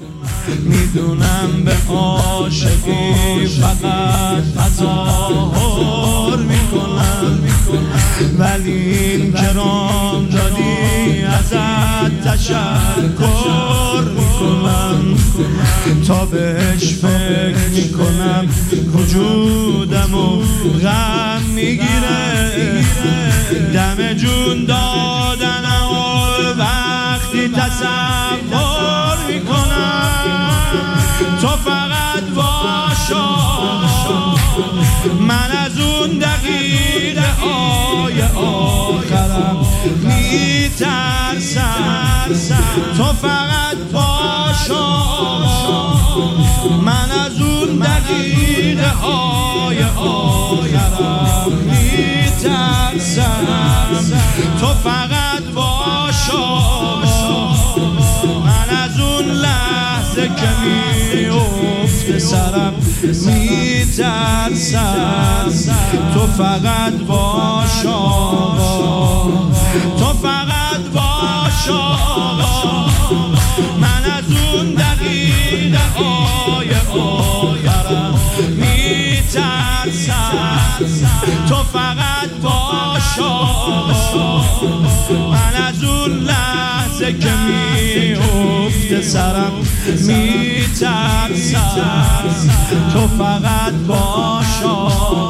میدونم به عاشقی فقط تظاهر میکنم، ولی این کرام دادی ازت تشکر میکنم. تا بهش فکر میکنم وجودمو غم میگیره، دم جون دادنم وقتی تصور میکنم. تو فقط باشا، من از اون دقیقه های آخرم میترسم. تو فقط باشا، من از اون دقیقه های آخرم میترسم. تو فقط باشا، من از اون لحظه که میفته سرم میترسم. تو فقط باشا، تو فقط باشا، من از اون دقیقه های آخرم میترسم. تو فقط باشا، من از اون لحظه که میفته سرم میترسم. تو فقط باشا،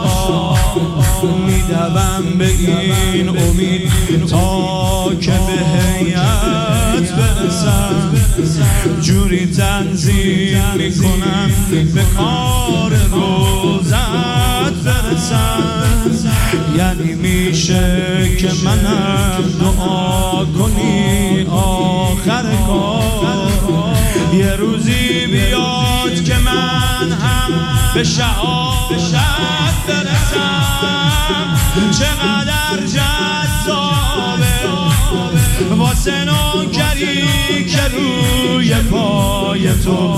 میدوم به این امید تا که به هیئت برسم. جوری تنظیم میکنم به کار روزت برسم. یعنی میشه که منم دعا کنی آخر کار، یه روزی بیاد که من هم به شهادت برسم. چقدر جذابه واسه نوکری که روی پای تو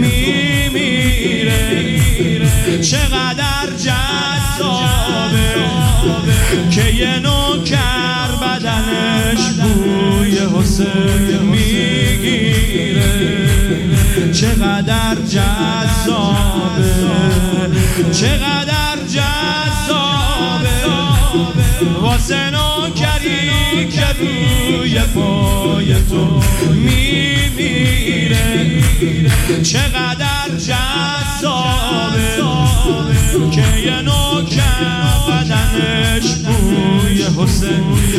میمیره. چقدر جذابه که یه نوکر بدنش بوی حسین میگیره. چقدر جذابه، چقدر جذابه واسه نوکری که روی پای تو میمیره. چقدر جذابه که یه نوکر بدنش بوی حسین